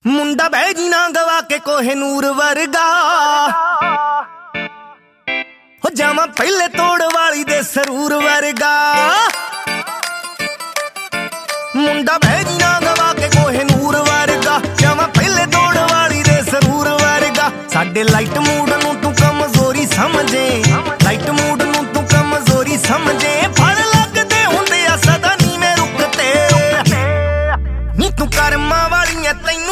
ਮੁੰਡਾ ਬਹਿ ਜੀ ਨਾ ਗਵਾ ਕੇ ਕੋਹੇ ਨੂਰ ਵਰਗਾ ਹੋ ਜਾਵਾਂ ਪਹਿਲੇ ਤੋੜ ਵਾਲੀ ਦੇ ਸਰੂਰ ਵਰਗਾ। ਮੁੰਡਾ ਬਹਿ ਜੀ ਨਾ ਗਵਾ ਕੇ ਕੋਹੇ ਨੂਰ ਵਰਗਾ ਜਾਵਾਂ ਪਹਿਲੇ ਤੋੜ ਵਾਲੀ ਦੇ ਸਰੂਰ ਵਰਗਾ। ਸਾਡੇ ਲਾਈਟ ਮੂਡ ਨੂੰ ਤੂੰ ਕਮਜ਼ੋਰੀ ਸਮਝੇ